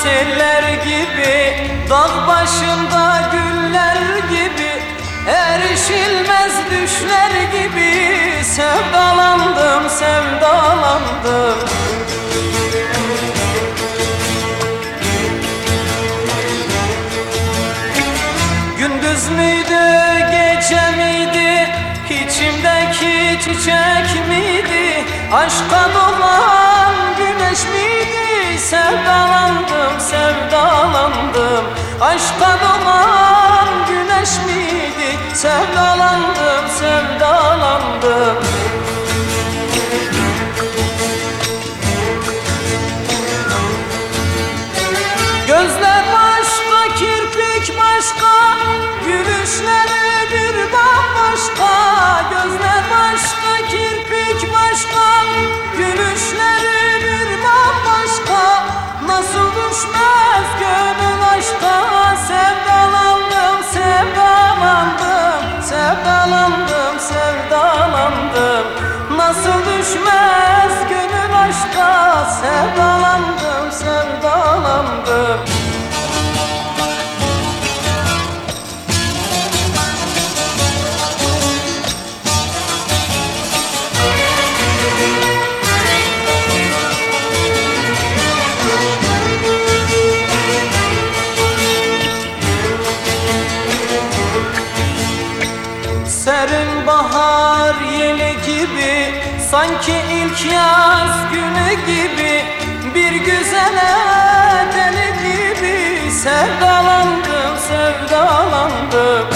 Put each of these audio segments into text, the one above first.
seller gibi, dağ başında güller gibi, erişilmez düşler gibi sevdalandım, sevdalandım. Gündüz müydü, gece miydi, içimdeki çiçek miydi, aşka dolan güneş miydi, sevdalandım, sevdalandım. Aşka dolan güneş miydi, sevdalandım, sevdalandım. Gözler başka, kirpik başka, gülüşleri bir bambaşka. Gözler başka, kirpik başka, gülüşleri bir bambaşka. Nasıl düşmez gönül aşka, sevdalandım, sevdalandım, sevdalandım, sevdalandım. Nasıl düşmez gönül aşka, sevdalandım, sevdalandım. Serin bahar yeli gibi, sanki ilk yaz günü gibi, bir güzele deli gibi sevdalandım, sevdalandım.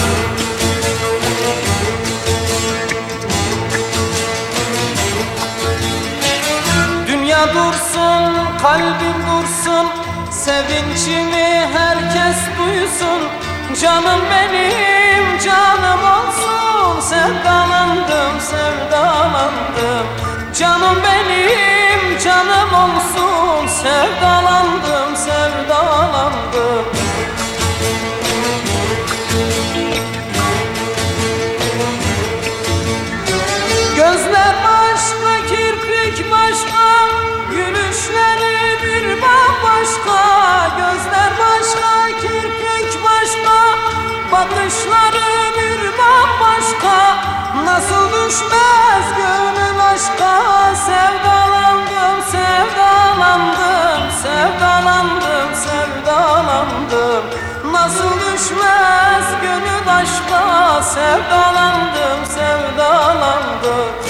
Dünya dursun, kalbim dursun, sevincimi herkes duysun. Canım benim, canım olsun, sevdalandım, sevdalandım. Canım benim, canım olsun, sevdalandım, sevdalandım. Gözler başka, kirpik başka, gülüşleri bir bambaşka. Gözler başka, kirpik başka, bakışları bir bambaşka. Nasıl düşmez gönül aşka, sevdalandım, sevdalandım, sevdalandım, sevdalandım. Nasıl düşmez gönül aşka, sevdalandım, sevdalandım.